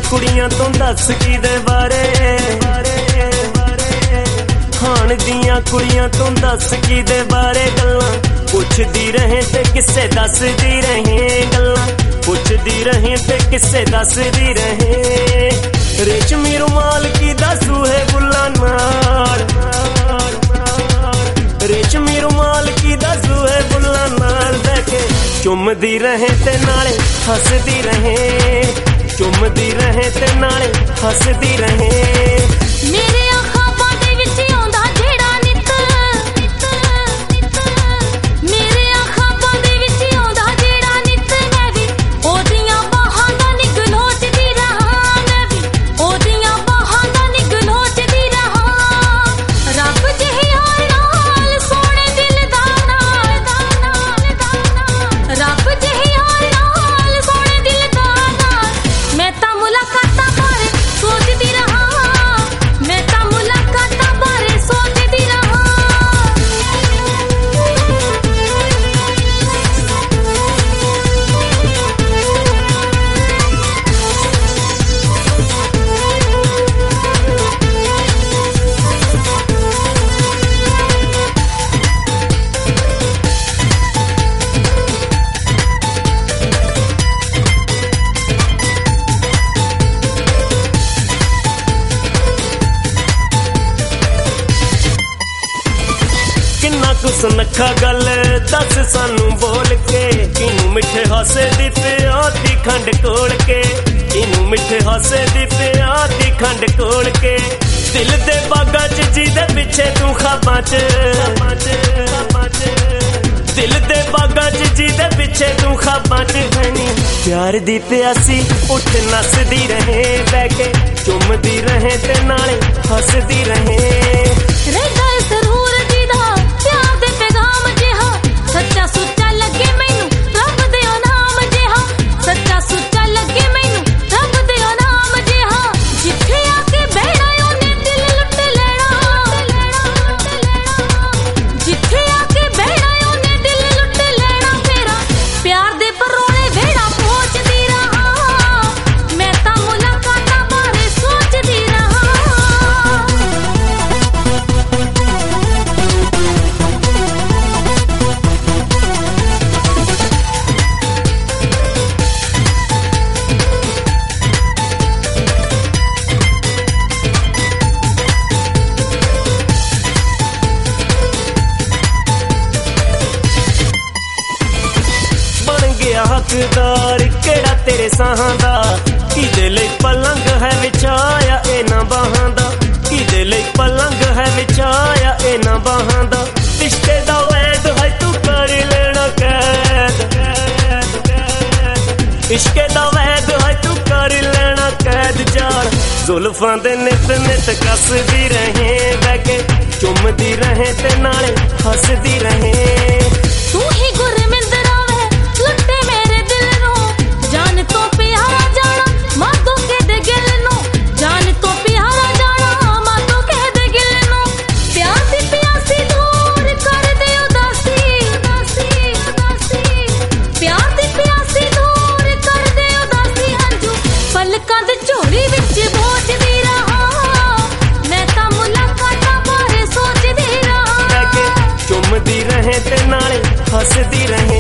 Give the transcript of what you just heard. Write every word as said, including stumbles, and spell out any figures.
कुड़ियां तो दस की दे बारे हाण दियां कुड़ियां तो दस की दे बारे गल्लां पुछदी रहे ते किसे दसदी रहे गल्लां पुछदी रहे ते किसे दसदी रहे रेशमी रुमाल की दसू है बुल्ला नाल रेशमी रुमाल की दसू है बुल्ला नाल देखे चुमदी रहे ते नाले हसदी रहे चुमदी रहे ते नाले हसदी रहे मेरे ख्वाबां दे विच आउंदा जेड़ा नित मेरे ख्वाबां दे विच आउंदा जेड़ा नित मैं भी ओदियां बाहां दा निग नोचदी रहां मैं भी ओदियां बाहां दा निग नोचदी रहां रब जिही यार नाल सोहणे दिल दा नाल रब जिही यार नाल सोहणे दिल दा नाल मैं तां मुलाकातां बारे सोचदी रहां मैं तां मुलाकातां बारे सोचदी रहां किन्ना कुछ नखा गल दस सानू बोल के किनू मिठे हासे दिते आती खंड कोल के किनू मिठे हासे दिते आती खंड कोल के दिल दे बागा च जिदे पिछे तू खाबां च दिल दे बागा च जिदे पिछे तू खाबां च बनी प्यार दी प्यासी उठ नसदी रहे बह के चुमदी रहे ते नाले हसदी रहे रहदा जरूर दीदा प्यार दे पैगाम जिहा सच्चा सुच्चा लगे मैनू रब दे नाम जिहा सच्चा सुच्चा लगे मैनू रब दे नाम जिहा जिथे आके बहना ओने दिल लुट लेना जिथे आके बहना ओने दिल लुट लेना फेरा प्यार दे परोले वेड़ा पहुंचदी रहां मैं तां मुलाकातां बारे सोचदी रहां बन गया हकदार केड़ा तेरे साहां दा किदे लई पलंग है विछाया इना बाहां दा किदे लई पलंग है विछाया इना बाहां दा रिश्ते दा वैद है तू कर लेना कैद इश्के दा वैद है तू कर लेना कैद जान जुल्फां दे नित नित कसदी रहे बह के चुमदी रहे ते नाले हसदी रहे तू ही गुरमिंदरा वे लुटे मेरे दिल नो जान तो प्यारा जाना मां तो कह दे गिल नो जान तो प्यारा जाना मां तो कह दे गिल नो प्यार दी प्यासी दूर कर दे उदासी उदासी उदासी प्यार दी प्यासी दूर कर दे उदासी हंजू पलकां दे झोली विच बोझदी रहां मैं तां मुलाकातां बारे सोचदी रहां चुमदी रहे ते नाले हसदी रहे